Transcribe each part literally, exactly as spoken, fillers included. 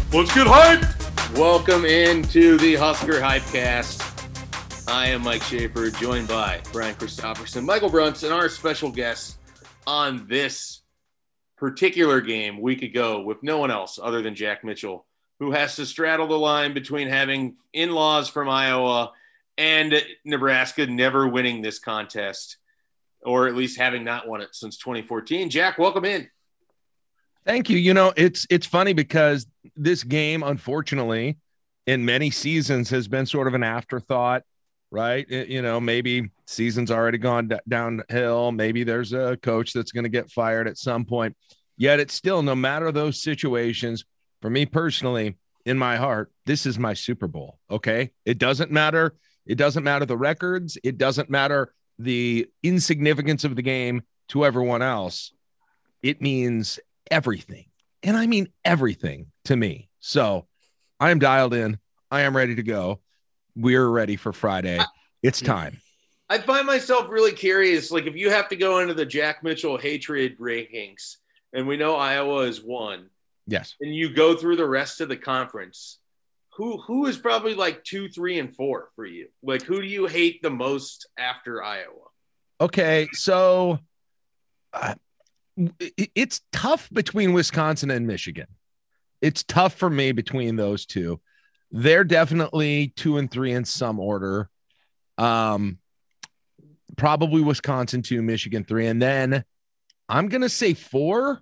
Let's get hyped! Welcome into the Husker Hypecast. I am Mike Schaefer, joined by Brian Christopherson, Michael Bruntz, and our special guest on this particular game week ago with no one else other than Jack Mitchell, who has to straddle the line between having in-laws from Iowa and Nebraska never winning this contest, or at least having not won it since twenty fourteen. Jack, welcome in. Thank you. You know, it's it's funny because this game, unfortunately, in many seasons has been sort of an afterthought, right? It, you know, maybe season's already gone d- downhill. Maybe there's a coach that's going to get fired at some point. Yet it's still, no matter those situations, for me personally, in my heart, this is my Super Bowl, okay? It doesn't matter. It doesn't matter the records. It doesn't matter the insignificance of the game to everyone else. It means everything. And I mean everything to me. So I am dialed in. I am ready to go. We're ready for Friday. It's time. I find myself really curious. Like, if you have to go into the Jack Mitchell hatred rankings, and we know Iowa is one. Yes. And you go through the rest of the conference, who who is probably like two, three, and four for you? Like, who do you hate the most after Iowa? Okay, so uh, it's tough between Wisconsin and Michigan. It's tough for me between those two. They're definitely two and three in some order. Um, probably Wisconsin two, Michigan three, and then I'm gonna say four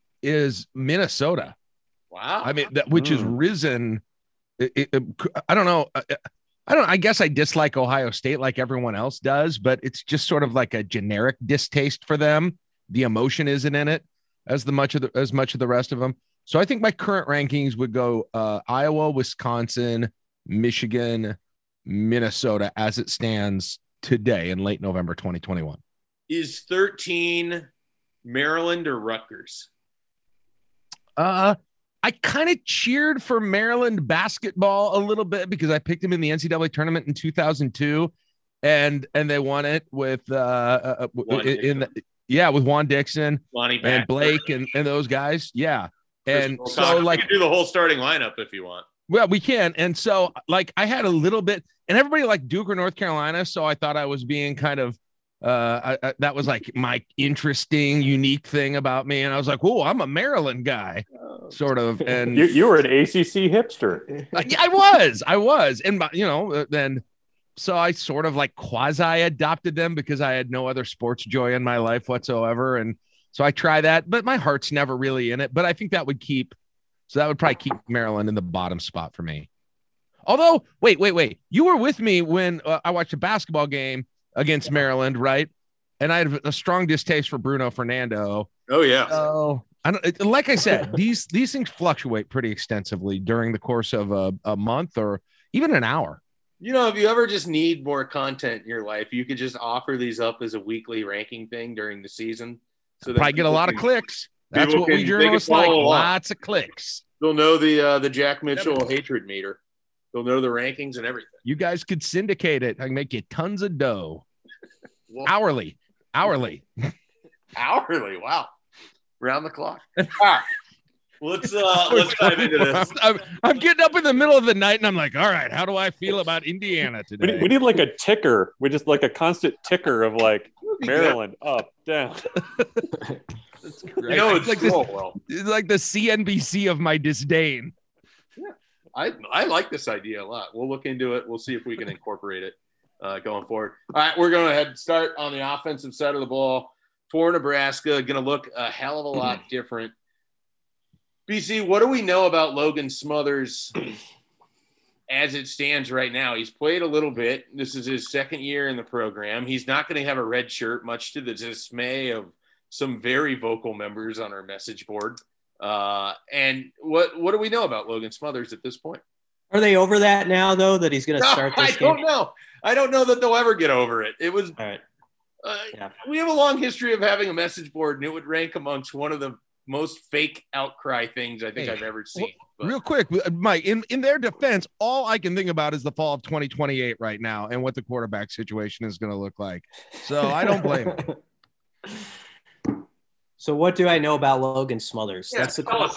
is Minnesota. Wow. I mean, that which mm. has risen. It, it, it, I don't know. I, I don't. I guess I dislike Ohio State like everyone else does, but it's just sort of like a generic distaste for them. The emotion isn't in it as the much of the as much of the rest of them. So I think my current rankings would go uh, Iowa, Wisconsin, Michigan, Minnesota as it stands today in late November twenty twenty-one. Is thirteen Maryland or Rutgers? Uh, I kind of cheered for Maryland basketball a little bit because I picked them in the N C double A tournament in two thousand two, and and they won it with uh, uh in, in the, yeah with Juan Dixon, Lonnie and Blake and, and those guys, yeah. And Chris so Wilcox. like you can do the whole starting lineup if you want. Well, we can. And so like I had a little bit, and everybody liked Duke or North Carolina, so I thought I was being kind of uh I, I, that was like my interesting, unique thing about me, and I was like, "Oh, I'm a Maryland guy." Sort of, and you, you were an A C C hipster. I, I was, I was, and you know, then so I sort of like quasi adopted them because I had no other sports joy in my life whatsoever, and so I try that, but my heart's never really in it. But I think that would keep, so that would probably keep Maryland in the bottom spot for me. Although, wait, wait, wait, you were with me when uh, I watched a basketball game against Maryland, right? And I had a strong distaste for Bruno Fernando. Oh yeah. Oh. I don't, like I said, these these things fluctuate pretty extensively during the course of a, a month or even an hour. You know, if you ever just need more content in your life, you could just offer these up as a weekly ranking thing during the season. So probably get a lot can, of clicks. That's what can, we journalists like. Along. Lots of clicks. They'll know the uh, the Jack Mitchell hatred meter. They'll know the rankings and everything. You guys could syndicate it. I can make you tons of dough. well, hourly, hourly, hourly. Wow. Round the clock. All right. Let's uh let's dive into this. I'm, I'm getting up in the middle of the night and I'm like, all right, how do I feel about Indiana today? We need, we need like a ticker. We just like a constant ticker of like Maryland good. Up, down. That's great. You know, it's, it's like cool. this, well. It's like the C N B C of my disdain. Yeah, I I like this idea a lot. We'll look into it. We'll see if we can incorporate it uh, going forward. All right, we're going to head start on the offensive side of the ball. For Nebraska, going to look a hell of a lot different. B C, what do we know about Logan Smothers as it stands right now? He's played a little bit. This is his second year in the program. He's not going to have a red shirt, much to the dismay of some very vocal members on our message board. Uh, and what what do we know about Logan Smothers at this point? Are they over that now, though, that he's going to no, start this I game? don't know. I don't know that they'll ever get over it. It was All right. – Uh, yeah. We have a long history of having a message board, and it would rank amongst one of the most fake outcry things I think hey, I've ever seen. Well, real quick, Mike, in, in their defense, all I can think about is the fall of twenty twenty-eight right now and what the quarterback situation is going to look like. So I don't blame him. So what do I know about Logan Smothers? Yeah, That's the tell us, what do we,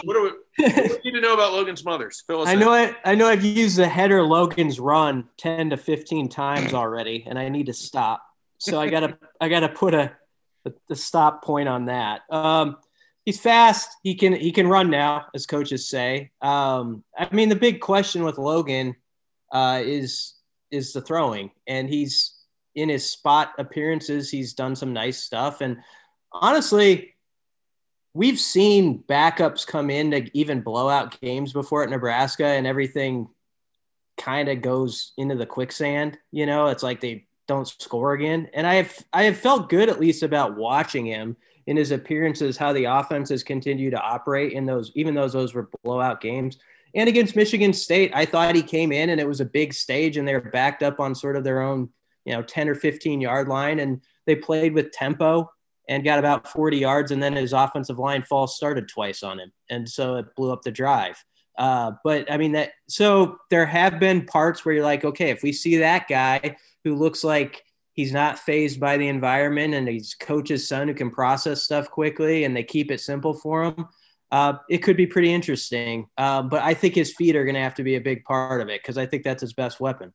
What do you need to know about Logan Smothers? Fill us I in. know it. I know I've used the header Logan's run ten to fifteen times already, and I need to stop. So I gotta I gotta put a the stop point on that. Um, he's fast. He can he can run now, as coaches say. Um, I mean, the big question with Logan uh, is is the throwing, and he's in his spot appearances. He's done some nice stuff, and honestly, we've seen backups come in to even blow out games before at Nebraska, and everything kind of goes into the quicksand. You know, it's like they don't score again. And I have I have felt good at least about watching him in his appearances, how the offenses continue to operate in those, even though those were blowout games. And against Michigan State, I thought he came in and it was a big stage and they were backed up on sort of their own, you know, ten or fifteen yard line. And they played with tempo and got about forty yards. And then his offensive line false started twice on him. And so it blew up the drive. Uh, but I mean that, so there have been parts where you're like, okay, if we see that guy who looks like he's not fazed by the environment and he's coach's son who can process stuff quickly and they keep it simple for him, uh, it could be pretty interesting. Uh, but I think his feet are going to have to be a big part of it because I think that's his best weapon.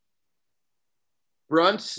Brunt,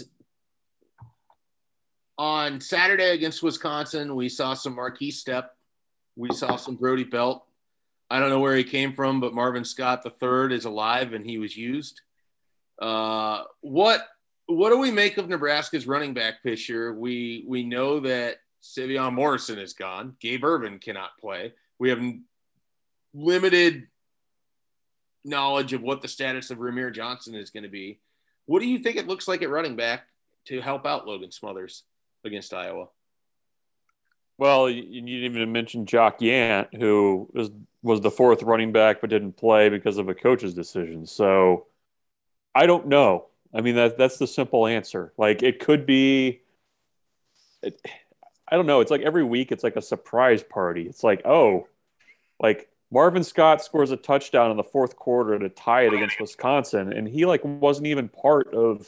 on Saturday against Wisconsin, we saw some Marquise Step. We saw some Brody Belt. I don't know where he came from, but Marvin Scott the third is alive and he was used. Uh, what what do we make of Nebraska's running back picture? We we know that Savion Morrison is gone. Gabe Ervin cannot play. We have limited knowledge of what the status of Ramir Johnson is going to be. What do you think it looks like at running back to help out Logan Smothers against Iowa? Well, you, you didn't even mention Jock Yant, who was was the fourth running back but didn't play because of a coach's decision. So I don't know. I mean, that, that's the simple answer. Like, it could be it, – I don't know. It's like every week it's like a surprise party. It's like, oh, like Marvin Scott scores a touchdown in the fourth quarter to tie it against Wisconsin, and he, like, wasn't even part of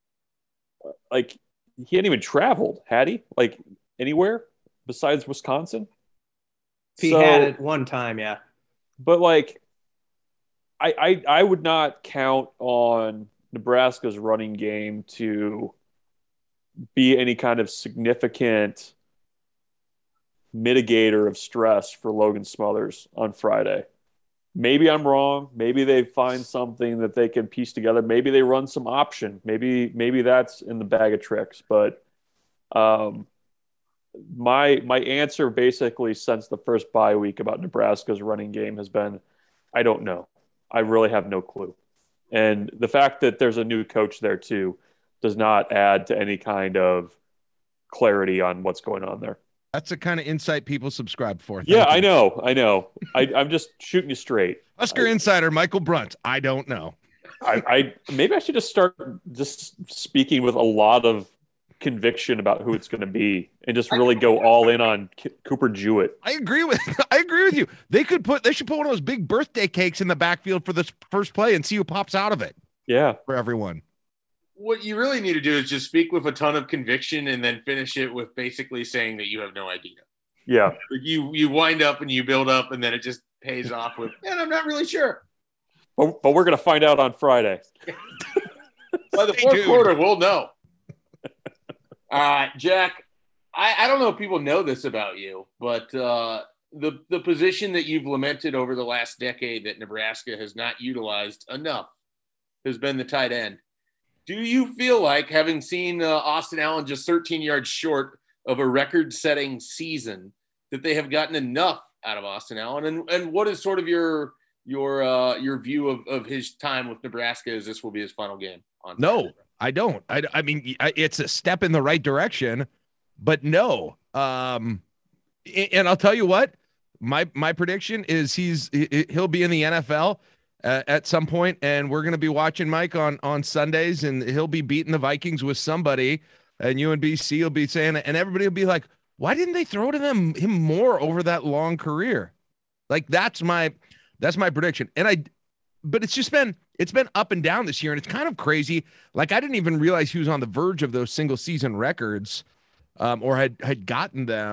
– like, he hadn't even traveled, had he? Like, anywhere besides Wisconsin? He so, had it one time, yeah. But, like, I, I I would not count on Nebraska's running game to be any kind of significant mitigator of stress for Logan Smothers on Friday. Maybe I'm wrong. Maybe they find something that they can piece together. Maybe they run some option. Maybe maybe that's in the bag of tricks. But um, my my answer basically since the first bye week about Nebraska's running game has been, I don't know. I really have no clue. And the fact that there's a new coach there too does not add to any kind of clarity on what's going on there. That's the kind of insight people subscribe for. Thank yeah, you. I know. I know. I, I'm just shooting you straight. Husker I, insider Michael Brunt. I don't know. I, I maybe I should just start just speaking with a lot of conviction about who it's going to be and just really go all in on K- Cooper Jewett. I agree with I agree with you. They could put they should put one of those big birthday cakes in the backfield for this first play and see who pops out of it. Yeah, for everyone. What you really need to do is just speak with a ton of conviction and then finish it with basically saying that you have no idea. Yeah. You you wind up and you build up and then it just pays off with, man, I'm not really sure. But, but we're going to find out on Friday. By the fourth quarter, we'll know. Uh, Jack, I, I don't know if people know this about you, but uh, the, the position that you've lamented over the last decade that Nebraska has not utilized enough has been the tight end. Do you feel like, having seen uh, Austin Allen just thirteen yards short of a record-setting season, that they have gotten enough out of Austin Allen? And and what is sort of your your uh, your view of, of his time with Nebraska as this will be his final game? On no, Saturday? I don't. I, I mean, it's a step in the right direction, but no. Um, and I'll tell you what, my my prediction is he's he'll be in the N F L Uh, at some point, and we're going to be watching Mike on on Sundays, and he'll be beating the Vikings with somebody, and U N B C will be saying it, and everybody will be like, why didn't they throw to them him more over that long career? Like, that's my that's my prediction. And I but it's just been it's been up and down this year, and it's kind of crazy. Like, I didn't even realize he was on the verge of those single season records, um, or had had gotten them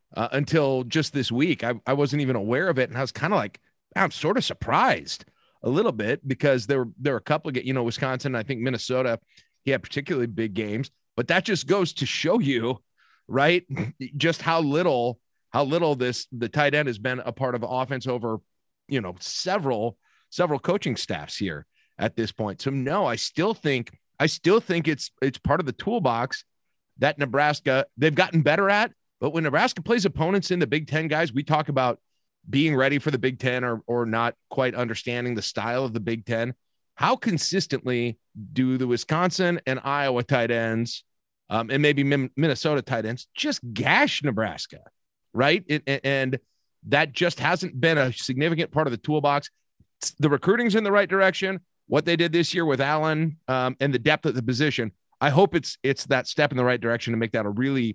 uh, until just this week. I, I wasn't even aware of it. And I was kind of like, I'm sort of surprised a little bit because there, there were a couple of, you know, Wisconsin, I think Minnesota, he had particularly big games, but that just goes to show you, right, just how little, how little this, the tight end has been a part of offense over, you know, several, several coaching staffs here at this point. So no, I still think, I still think it's, it's part of the toolbox that Nebraska, they've gotten better at. But when Nebraska plays opponents in the Big Ten, guys, we talk about being ready for the Big Ten or, or not quite understanding the style of the Big Ten. How consistently do the Wisconsin and Iowa tight ends um, and maybe Minnesota tight ends just gash Nebraska, right? It, and that just hasn't been a significant part of the toolbox. The recruiting's in the right direction. What they did this year with Allen um, and the depth of the position, I hope it's it's that step in the right direction to make that a really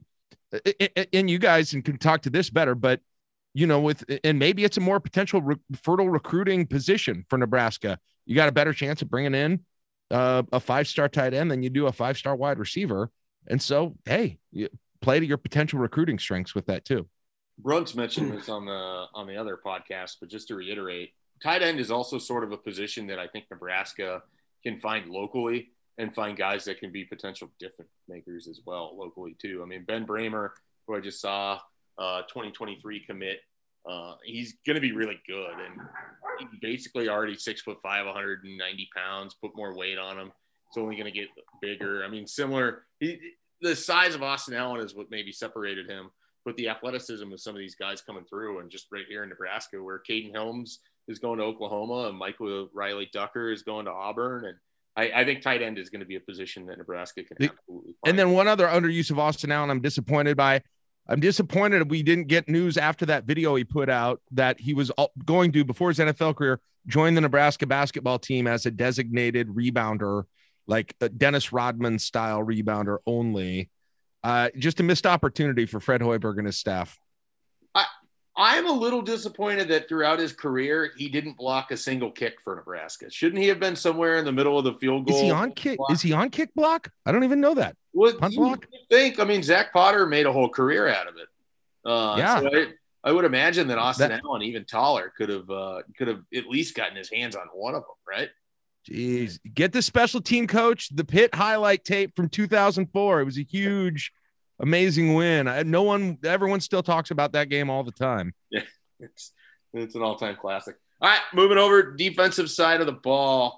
– and you guys can talk to this better, but, you know, with – and maybe it's a more potential re- fertile recruiting position for Nebraska. You got a better chance of bringing in uh, a five-star tight end than you do a five-star wide receiver. And so, hey, you play to your potential recruiting strengths with that too. Brunt's mentioned this on the on the other podcast, but just to reiterate, tight end is also sort of a position that I think Nebraska can find locally and find guys that can be potential difference makers as well locally too. I mean, Ben Bramer, who I just saw, uh, twenty twenty-three commit, uh, he's going to be really good. And he's basically already six foot five, one hundred ninety pounds, put more weight on him. It's only going to get bigger. I mean, similar, he, the size of Austin Allen is what maybe separated him, but the athleticism of some of these guys coming through, and just right here in Nebraska where Caden Helms is going to Oklahoma and Michael Riley Ducker is going to Auburn. And I, I think tight end is going to be a position that Nebraska can absolutely find. And then one other underuse of Austin Allen I'm disappointed by. I'm disappointed we didn't get news after that video he put out that he was going to, before his N F L career, join the Nebraska basketball team as a designated rebounder, like a Dennis Rodman style rebounder only. Uh, just a missed opportunity for Fred Hoiberg and his staff. I, I'm a little disappointed that throughout his career, he didn't block a single kick for Nebraska. Shouldn't he have been somewhere in the middle of the field goal? Is he on kick? Block? Is he on kick block? I don't even know that. What do you think? I mean, Zach Potter made a whole career out of it. Uh, yeah. So I, I would imagine that Austin that, Allen, even taller, could have uh, could have at least gotten his hands on one of them, right? Jeez, get the special team coach, the Pitt highlight tape from two thousand four. It was a huge, amazing win. I, no one, everyone still talks about that game all the time. Yeah, it's it's an all-time classic. All right, moving over defensive side of the ball.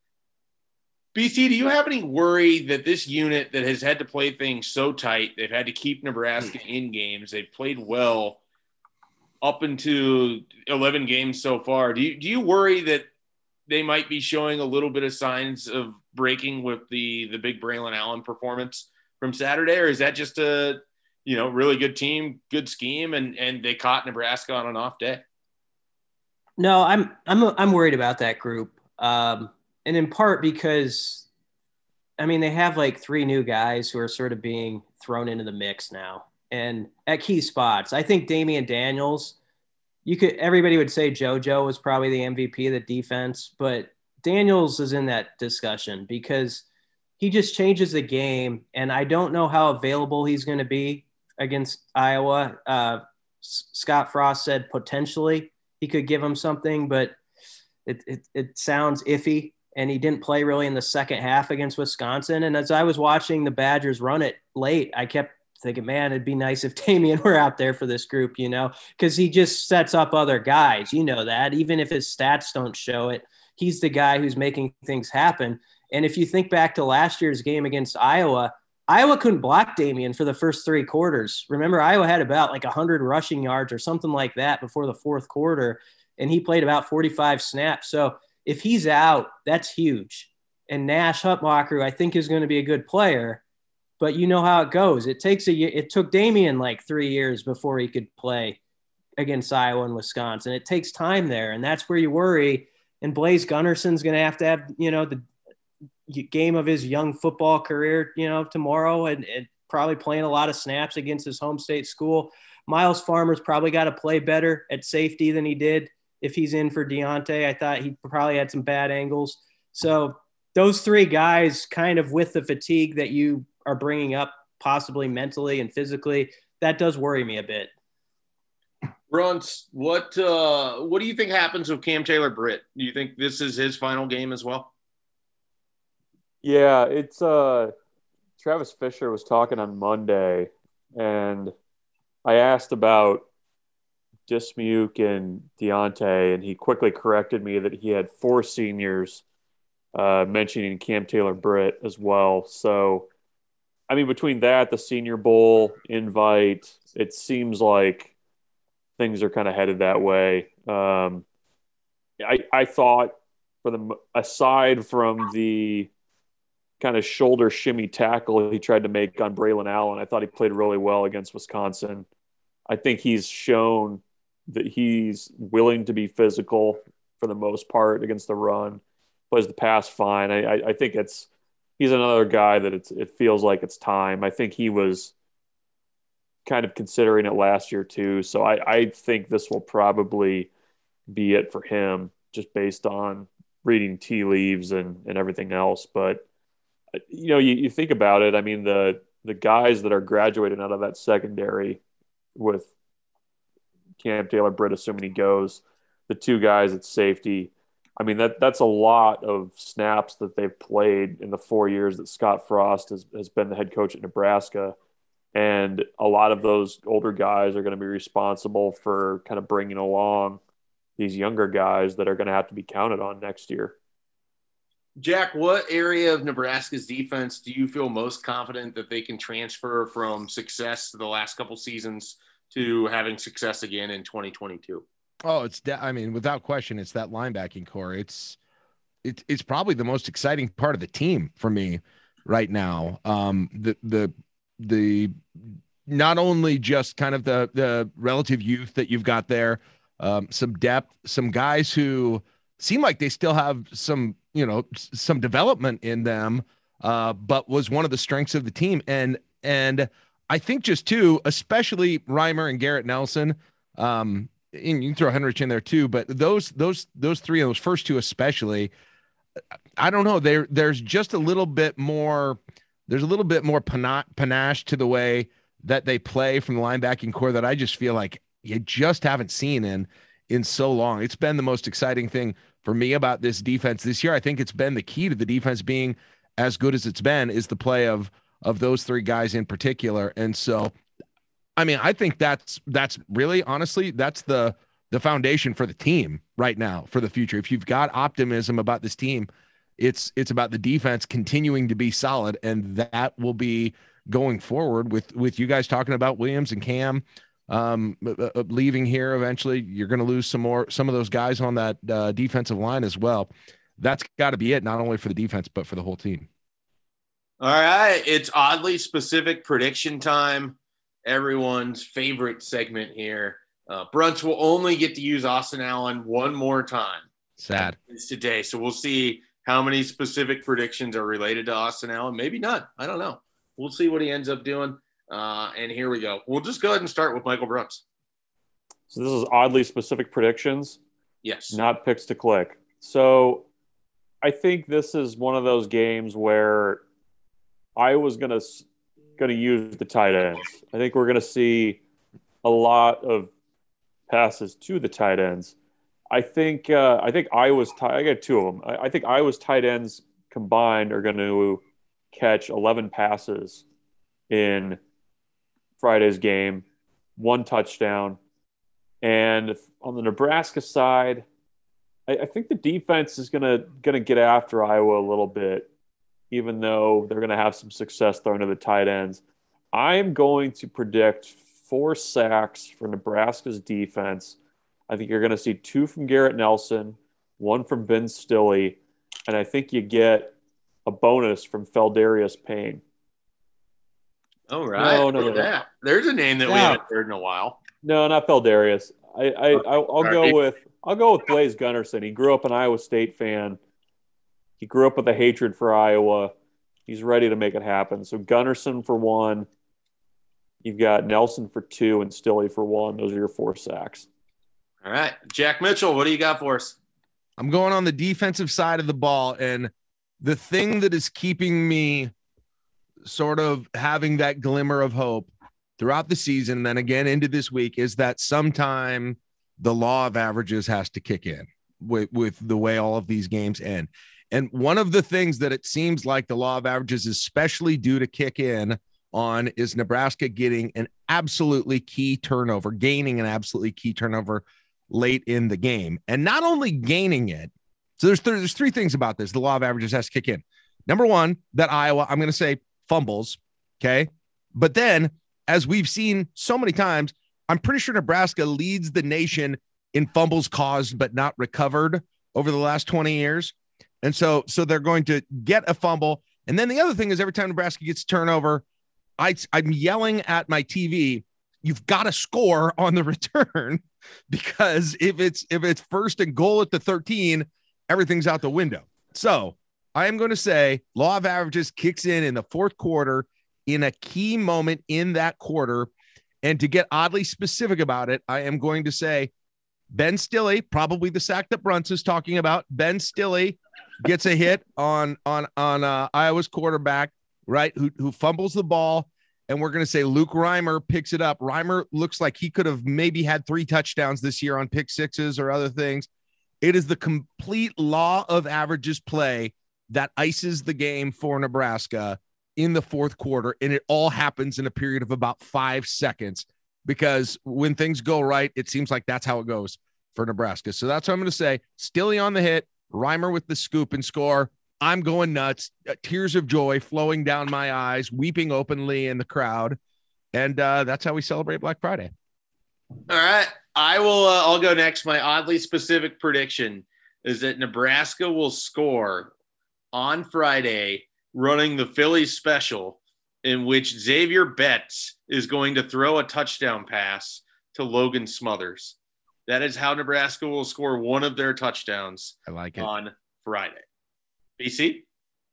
B C, do you have any worry that this unit that has had to play things so tight, they've had to keep Nebraska in games, they've played well up into eleven games so far. Do you do you worry that they might be showing a little bit of signs of breaking with the the big Braylon Allen performance from Saturday, or is that just a, you know, really good team, good scheme, and and they caught Nebraska on an off day? No, I'm I'm I'm worried about that group, um, and in part because, I mean, they have like three new guys who are sort of being thrown into the mix now, and at key spots. I think Damian Daniels. You could, everybody would say JoJo was probably the M V P of the defense, but Daniels is in that discussion because he just changes the game. And I don't know how available he's going to be against Iowa. Uh, Scott Frost said potentially he could give him something, but it, it, it sounds iffy. And he didn't play really in the second half against Wisconsin. And as I was watching the Badgers run it late, I kept thinking, man, it'd be nice if Damian were out there for this group, you know, because he just sets up other guys. You know that. Even if his stats don't show it, he's the guy who's making things happen. And if you think back to last year's game against Iowa, Iowa couldn't block Damian for the first three quarters. Remember, Iowa had about like one hundred rushing yards or something like that before the fourth quarter, and he played about forty-five snaps. So if he's out, that's huge. And Nash Hutmacher, I think, is going to be a good player. But you know how it goes. It takes a year. It took Damian like three years before he could play against Iowa and Wisconsin. It takes time there, and that's where you worry. And Blaise Gunnarson's going to have to have, you know, the game of his young football career, you know, tomorrow, and, and probably playing a lot of snaps against his home state school. Miles Farmer's probably got to play better at safety than he did if he's in for Deontay. I thought he probably had some bad angles. So those three guys, kind of with the fatigue that you are bringing up possibly mentally and physically, that does worry me a bit. Bruns, what uh, what do you think happens with Cam Taylor-Britt? Do you think this is his final game as well? Yeah, it's uh Travis Fisher was talking on Monday, and I asked about Dismuke and Deontay, and he quickly corrected me that he had four seniors, uh, mentioning Cam Taylor-Britt as well. So, I mean, between that, the Senior Bowl invite, it seems like things are kind of headed that way. Um, I I thought, for the aside from the kind of shoulder shimmy tackle he tried to make on Braylon Allen, I thought he played really well against Wisconsin. I think he's shown that he's willing to be physical for the most part against the run, plays the pass fine. I, I, I think it's he's another guy that it's, it feels like it's time. I think he was kind of considering it last year too. So I, I think this will probably be it for him just based on reading tea leaves and, and everything else. But, you know, you, you think about it. I mean, the the guys that are graduating out of that secondary with Cam Taylor-Britt, assuming he goes, the two guys at safety, I mean, that that's a lot of snaps that they've played in the four years that Scott Frost has, has been the head coach at Nebraska. And a lot of those older guys are going to be responsible for kind of bringing along these younger guys that are going to have to be counted on next year. Jack, what area of Nebraska's defense do you feel most confident that they can transfer from success to the last couple seasons to having success again in twenty twenty-two? Oh, it's de- I mean, without question, it's that linebacking core. It's it's it's probably the most exciting part of the team for me right now. Um, the the the not only just kind of the the relative youth that you've got there, um, some depth, some guys who seem like they still have some, you know, some development in them, uh, but was one of the strengths of the team. And and I think just too, especially Reimer and Garrett Nelson, um, and you can throw Henrich in there too, but those those those three and those first two especially, I don't know, there there's just a little bit more, there's a little bit more panache to the way that they play from the linebacking core that I just feel like you just haven't seen in in so long. It's been the most exciting thing for me about this defense this year. I think it's been the key to the defense being as good as it's been is the play of of those three guys in particular. And so, I mean, I think that's that's really, honestly, that's the the foundation for the team right now for the future. If you've got optimism about this team, it's it's about the defense continuing to be solid, and that will be going forward with with you guys talking about Williams and Cam um uh, leaving here eventually. You're going to lose some more some of those guys on that uh, defensive line as well. That's got to be it, not only for the defense but for the whole team. All right, it's oddly specific prediction time, everyone's favorite segment here. uh Brunch will only get to use Austin Allen one more time. Sad. It's today, so we'll see how many specific predictions are related to Austin Allen. Maybe none, I don't know. We'll see what he ends up doing. Uh, and here we go. We'll just go ahead and start with Michael Brooks. So this is oddly specific predictions. Yes. Not picks to click. So I think this is one of those games where I was going to going to use the tight ends. I think we're going to see a lot of passes to the tight ends. I think uh, I think Iowa's – I got two of them. I, I think Iowa's tight ends combined are going to catch eleven passes in Friday's game, one touchdown. And on the Nebraska side, I, I think the defense is gonna gonna get after Iowa a little bit, even though they're gonna have some success throwing to the tight ends. I'm going to predict four sacks for Nebraska's defense. I think you're gonna see two from Garrett Nelson, one from Ben Stille, and I think you get a bonus from Feldarius Payne. All right. No, no, no, no. There's a name that yeah. we haven't heard in a while. No, not Feldarius. I, I, I'll, I'll go with I'll go with Blaise Gunnerson. He grew up an Iowa State fan. He grew up with a hatred for Iowa. He's ready to make it happen. So Gunnerson for one. You've got Nelson for two and Stille for one. Those are your four sacks. All right, Jack Mitchell, what do you got for us? I'm going on the defensive side of the ball, and the thing that is keeping me sort of having that glimmer of hope throughout the season, and then again into this week, is that sometime the law of averages has to kick in with, with the way all of these games end. And one of the things that it seems like the law of averages is especially due to kick in on is Nebraska getting an absolutely key turnover, gaining an absolutely key turnover late in the game. And not only gaining it, so there's, th- there's three things about this. The law of averages has to kick in. Number one, that Iowa, I'm going to say fumbles. Okay. But then, as we've seen so many times, I'm pretty sure Nebraska leads the nation in fumbles caused but not recovered over the last twenty years. And so, so they're going to get a fumble. And then the other thing is every time Nebraska gets a turnover, I, I'm yelling at my T V, you've got to score on the return, because if it's if it's first and goal at the thirteen, everything's out the window. So I am going to say law of averages kicks in in the fourth quarter in a key moment in that quarter. And to get oddly specific about it, I am going to say Ben Stille, probably the sack that Bruns is talking about. Ben Stille gets a hit on on on uh, Iowa's quarterback, right, who, who fumbles the ball. And we're going to say Luke Reimer picks it up. Reimer looks like he could have maybe had three touchdowns this year on pick sixes or other things. It is the complete law of averages play that ices the game for Nebraska in the fourth quarter. And it all happens in a period of about five seconds, because when things go right, it seems like that's how it goes for Nebraska. So that's what I'm going to say. Stille on the hit, Reimer with the scoop and score. I'm going nuts, uh, tears of joy flowing down my eyes, weeping openly in the crowd. And uh, that's how we celebrate Black Friday. All right. I will, uh, I'll go next. My oddly specific prediction is that Nebraska will score on Friday running the Phillies special, in which Xavier Betts is going to throw a touchdown pass to Logan Smothers. That is how Nebraska will score one of their touchdowns. I like it. On Friday. B C?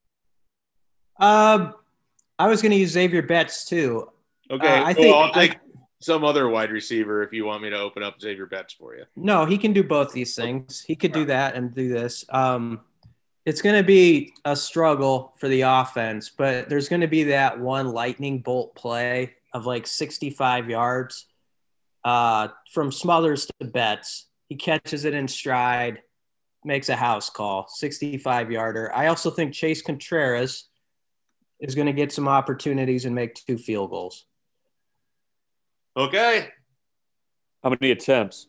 Um, I was going to use Xavier Betts too. Okay, uh, I well, think I'll take I, some other wide receiver if you want me to open up Xavier Betts for you. No, he can do both these things. He could do that and do this. Um, it's going to be a struggle for the offense, but there's going to be that one lightning bolt play of like sixty-five yards uh, from Smothers to Betts. He catches it in stride, makes a house call, sixty-five yarder. I also think Chase Contreras is going to get some opportunities and make two field goals. Okay. How many attempts?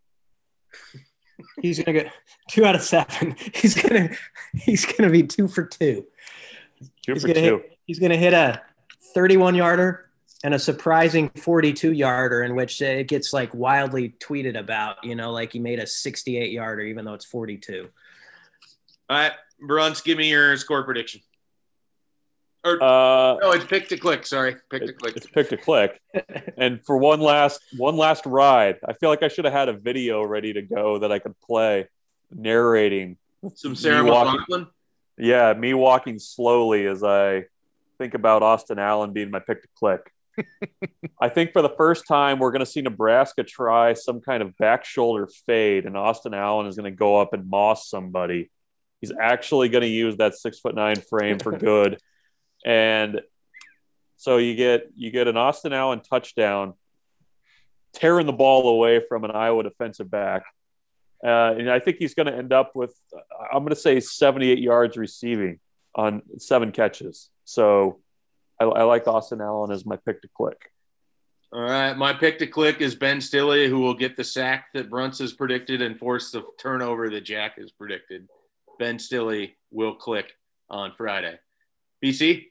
He's going to get two out of seven. He's going to, he's going to be two for two. Two he's for gonna two. Hit, he's going to hit a thirty-one yarder and a surprising forty-two yarder, in which it gets like wildly tweeted about, you know, like he made a sixty-eight yarder, even though it's forty-two. All right, Bruns, give me your score prediction. Or Uh, no, it's pick to click. Sorry, pick to click. It's pick to click. And for one last one last ride, I feel like I should have had a video ready to go that I could play, narrating Some Sarah me walking- McLachlan. Yeah, me walking slowly as I think about Austin Allen being my pick to click. I think for the first time, we're going to see Nebraska try some kind of back shoulder fade, and Austin Allen is going to go up and moss somebody. He's actually going to use that six foot nine frame for good. And so you get you get an Austin Allen touchdown, tearing the ball away from an Iowa defensive back. Uh, and I think he's going to end up with, I'm going to say seventy-eight yards receiving on seven catches. So I, I like Austin Allen as my pick to click. All right, my pick to click is Ben Stille, who will get the sack that Bruns has predicted and force the turnover that Jack has predicted. Ben Stille will click on Friday. B C?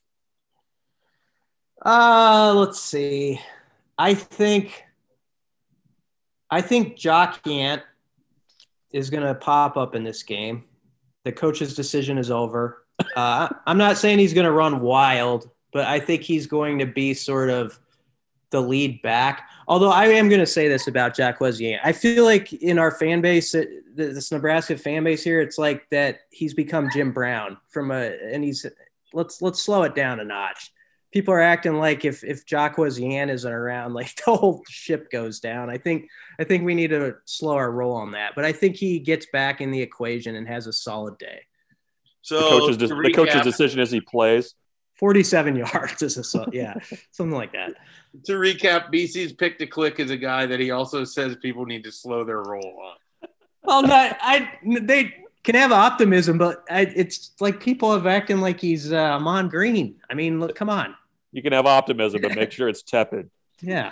Uh, let's see. I think I think Jock Yant is going to pop up in this game. The coach's decision is over. Uh, I'm not saying he's going to run wild, but I think he's going to be sort of the lead back. Although I am going to say this about Jacquez Yant. I feel like in our fan base, this Nebraska fan base here, it's like that he's become Jim Brown from a, and he's, let's, let's slow it down a notch. People are acting like if if Jacquez Yant isn't around, like the whole ship goes down. I think I think we need to slow our roll on that. But I think he gets back in the equation and has a solid day. So the coach's, to the coach's recap, decision is he plays. forty-seven yards is a yeah, something like that. To recap, B C's pick to click is a guy that he also says people need to slow their roll on. Well, not I. They can have optimism, but I, it's like people have acting like he's uh, Amon Green. I mean, look, come on. You can have optimism, but make sure it's tepid. Yeah.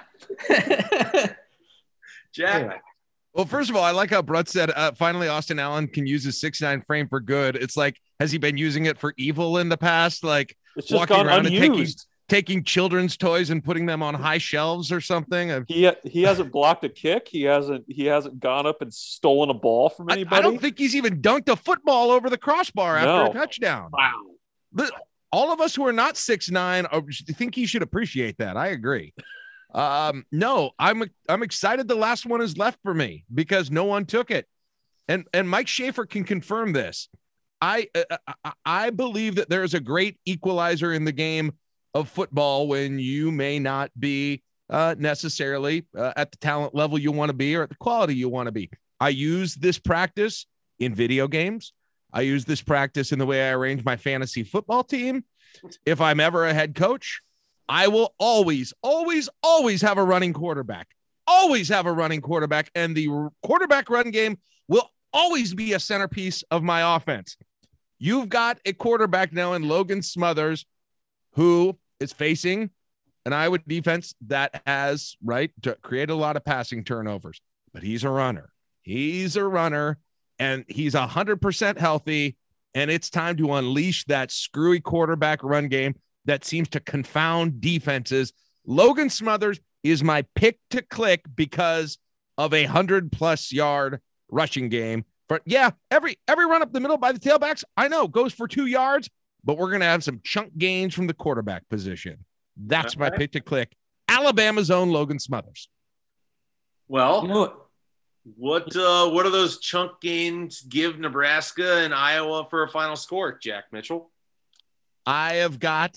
Jack. Anyway. Well, first of all, I like how Brett said, uh, finally, Austin Allen can use his six nine frame for good. It's like, has he been using it for evil in the past? Like It's just walking gone around and taking, unused. taking children's toys and putting them on high shelves or something? Uh, He he hasn't blocked a kick. He hasn't he hasn't gone up and stolen a ball from I, anybody. I don't think he's even dunked a football over the crossbar after No. a touchdown. Wow. The- all of us who are not six nine uh, think he should appreciate that. I agree. Um, no, I'm I'm excited the last one is left for me because no one took it. And and Mike Schaefer can confirm this. I uh, I, I believe that there is a great equalizer in the game of football when you may not be uh, necessarily uh, at the talent level you want to be or at the quality you want to be. I use this practice in video games. I use this practice in the way I arrange my fantasy football team. If I'm ever a head coach, I will always, always, always have a running quarterback. Always have a running quarterback. And the quarterback run game will always be a centerpiece of my offense. You've got a quarterback now in Logan Smothers who is facing an Iowa defense that has, right, to create a lot of passing turnovers. But he's a runner. He's a runner. And he's one hundred percent healthy, and it's time to unleash that screwy quarterback run game that seems to confound defenses. Logan Smothers is my pick to click because of a one hundred plus yard rushing game. But yeah, every every run up the middle by the tailbacks, I know, goes for two yards, but we're going to have some chunk gains from the quarterback position. That's my pick to click. Alabama's own Logan Smothers. Well, You know what? what uh, what do those chunk gains give Nebraska and Iowa for a final score, Jack Mitchell? I have got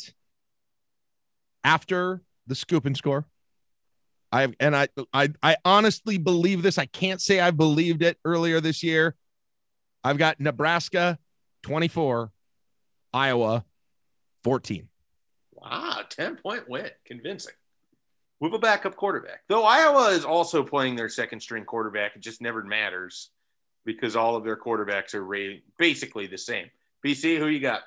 after the scoop and score. I've and I I I honestly believe this. I can't say I believed it earlier this year. I've got Nebraska twenty-four, Iowa fourteen. Wow, ten point win. Convincing. With a backup quarterback. Though Iowa is also playing their second string quarterback. It just never matters because all of their quarterbacks are rated basically the same. B C, who you got?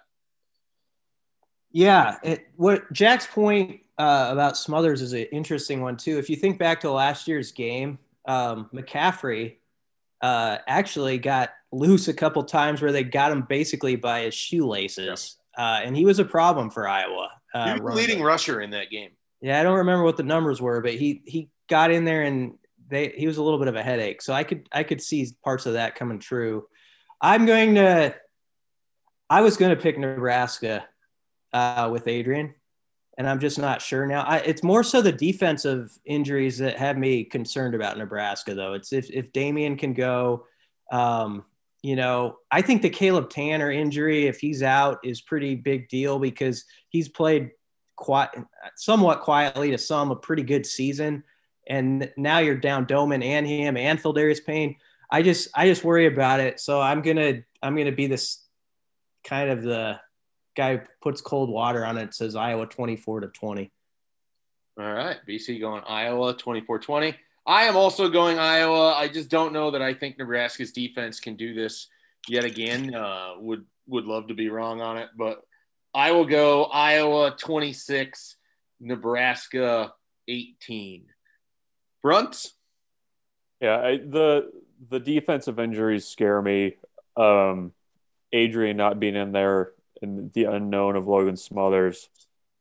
Yeah, it, what Jack's point uh, about Smothers is an interesting one too. If you think back to last year's game, um, McCaffrey uh, actually got loose a couple times where they got him basically by his shoelaces, uh, and he was a problem for Iowa. Uh, He was the leading rusher in that game. Yeah, I don't remember what the numbers were, but he he got in there and they he was a little bit of a headache. So I could I could see parts of that coming true. I'm going to I was going to pick Nebraska uh, with Adrian, and I'm just not sure now. I, it's more so the defensive injuries that have me concerned about Nebraska, though. It's if if Damian can go, um, you know, I think the Caleb Tanner injury, if he's out, is pretty big deal because he's played quite somewhat quietly to some a pretty good season, and now you're down Doman and him and Phildarius Payne. I just I just worry about it. So I'm gonna I'm gonna be this kind of the guy who puts cold water on it. Says Iowa twenty-four to twenty. All right, B C going Iowa twenty-four twenty. I am also going Iowa. I just don't know that I think Nebraska's defense can do this yet again. Uh, would would love to be wrong on it, but I will go Iowa twenty-six, Nebraska eighteen. Brunt? Yeah, I, the the defensive injuries scare me. Um, Adrian not being in there and the unknown of Logan Smothers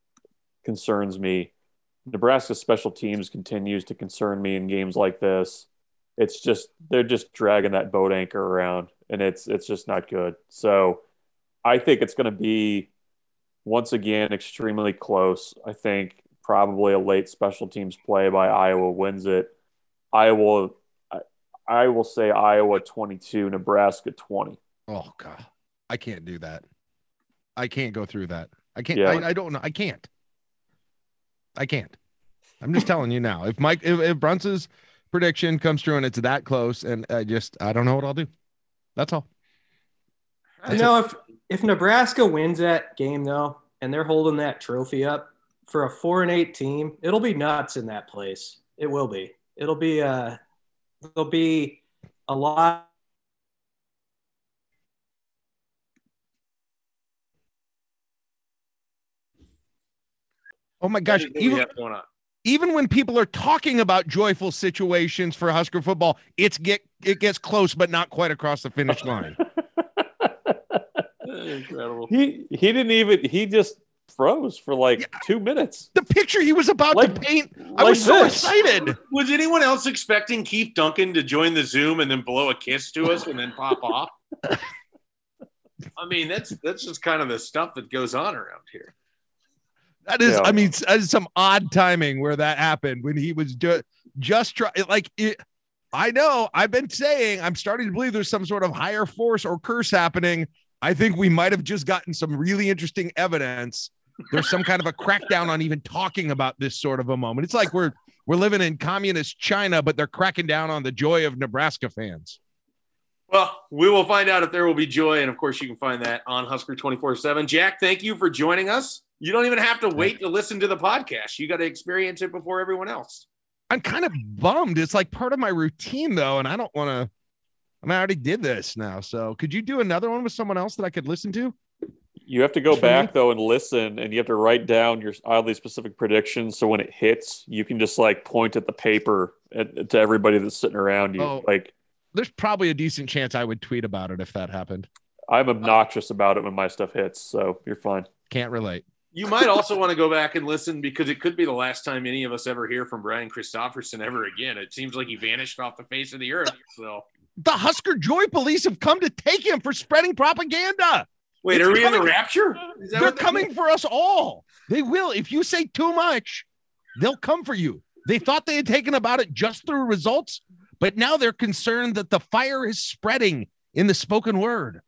concerns me. Nebraska special teams continues to concern me in games like this. It's just they're just dragging that boat anchor around, and it's it's just not good. So I think it's going to be once again extremely close. I think probably a late special teams play by Iowa wins it. Iowa, I, I will say Iowa twenty-two, Nebraska twenty. Oh God, I can't do that. I can't go through that. I can't. Yeah. I, I don't know. I can't. I can't. I'm just telling you now. If Mike, if, if Brunson's prediction comes true and it's that close, and I just, I don't know what I'll do. That's all. You know, if if Nebraska wins that game, though, and they're holding that trophy up for a four and eight team. It'll be nuts in that place. It will be. It'll be uh there'll be a lot. Oh my gosh! Even, going on. even when people are talking about joyful situations for Husker football, it's get it gets close, but not quite across the finish line. Incredible. He he didn't even. He just froze for like yeah. two minutes. The picture he was about like, to paint, like I was so this. excited. Was anyone else expecting Keith Duncan to join the Zoom and then blow a kiss to us and then pop off? I mean, that's that's just kind of the stuff that goes on around here. That is, yeah. I mean, that is some odd timing where that happened when he was ju- just trying. Like, it, I know I've been saying I'm starting to believe there's some sort of higher force or curse happening. I think we might have just gotten some really interesting evidence. There's some kind of a crackdown on even talking about this sort of a moment. It's like we're we're living in communist China, but they're cracking down on the joy of Nebraska fans. Well, we will find out if there will be joy, and of course, you can find that on Husker twenty-four seven. Jack, thank you for joining us. You don't even have to wait to listen to the podcast. You got to experience it before everyone else. I'm kind of bummed. It's like part of my routine, though, and I don't want to. I mean, I already did this now. So could you do another one with someone else that I could listen to? You have to go Just back, though, and listen, and you have to write down your oddly specific predictions. So when it hits, you can just like point at the paper at, to everybody that's sitting around you. Oh, like, there's probably a decent chance I would tweet about it if that happened. I'm obnoxious about it when my stuff hits. So you're fine. Can't relate. You might also want to go back and listen because it could be the last time any of us ever hear from Brian Christopherson ever again. It seems like he vanished off the face of the earth. So the Husker Joy Police have come to take him for spreading propaganda. Wait, it's are we coming, in the rapture? They're coming for us all. They will. If you say too much, they'll come for you. They thought they had taken about it just through results, but now they're concerned that the fire is spreading in the spoken word.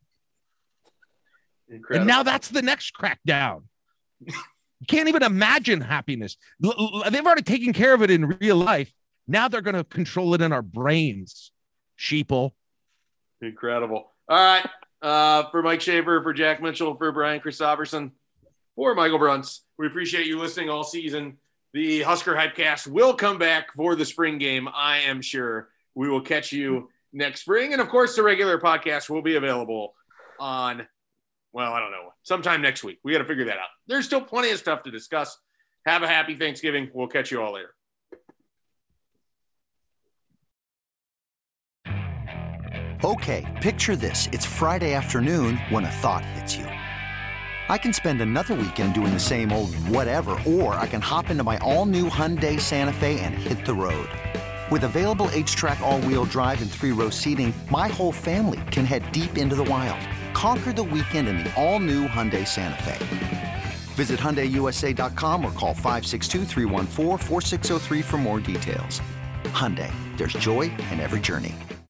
Incredible. And now that's the next crackdown. You can't even imagine happiness. L- l- they've already taken care of it in real life. Now they're going to control it in our brains. Sheeple. Incredible. All right. Uh, for Mike Schaefer, for Jack Mitchell, for Brian Christopherson, for Michael Bruns, we appreciate you listening all season. The Husker Hypecast will come back for the spring game, I am sure. We will catch you next spring. And, of course, the regular podcast will be available on – well, I don't know. Sometime next week. We got to figure that out. There's still plenty of stuff to discuss. Have a happy Thanksgiving. We'll catch you all later. Okay, picture this. It's Friday afternoon when a thought hits you. I can spend another weekend doing the same old whatever, or I can hop into my all-new Hyundai Santa Fe and hit the road. With available H-Track all-wheel drive and three-row seating, my whole family can head deep into the wild. Conquer the weekend in the all-new Hyundai Santa Fe. Visit Hyundai U S A dot com or call five six two, three one four, four six zero three for more details. Hyundai, there's joy in every journey.